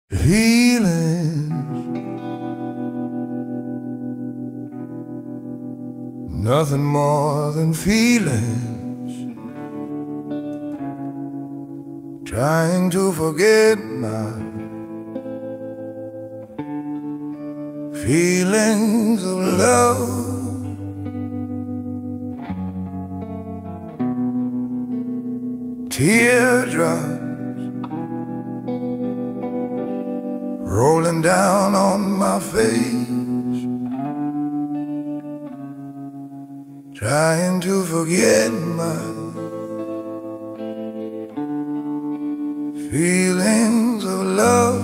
Feelings, nothing more than feelings. Trying to forget my feelings of love. Teardrops rolling down on my face, trying to forget my feelings of love.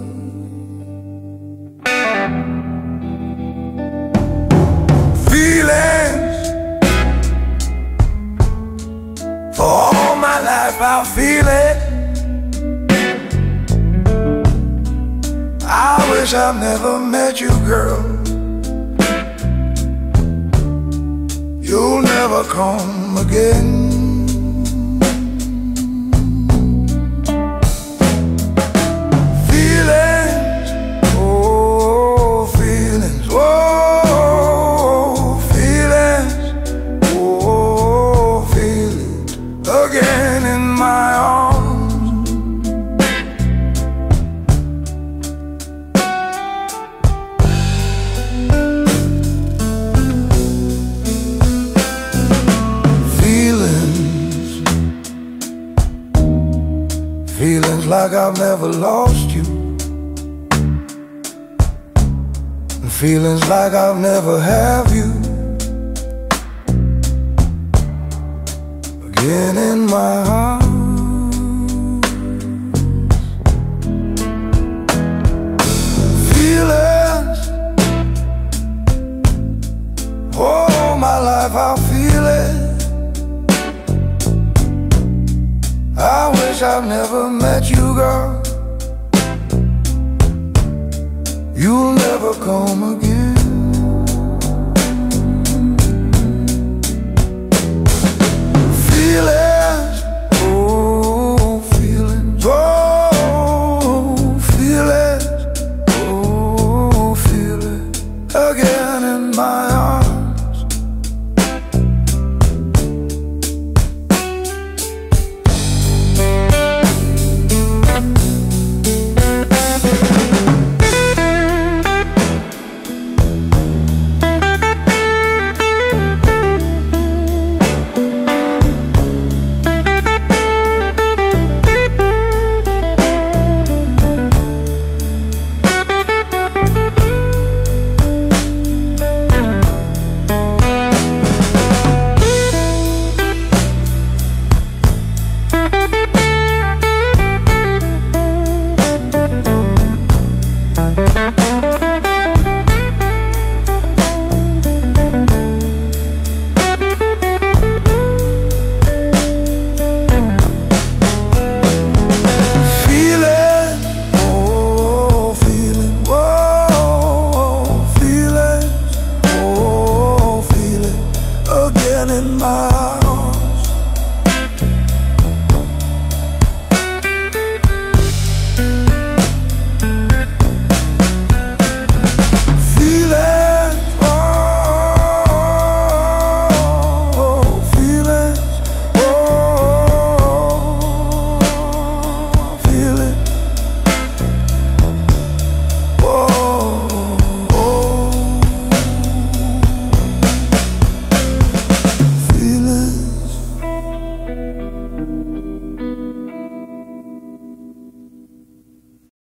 Feelings, for all my life I'll feel it. I wish I've never met you, girl. You'll never come again. Feelings, oh, feelings, oh, feelings, oh, feelings, again in my arms. Feelings like I've never lost you, and feelings like I'll never have you again in my arms. Feelings, all my life I'll feel it. I wish I've never met you, girl. You'll never come again.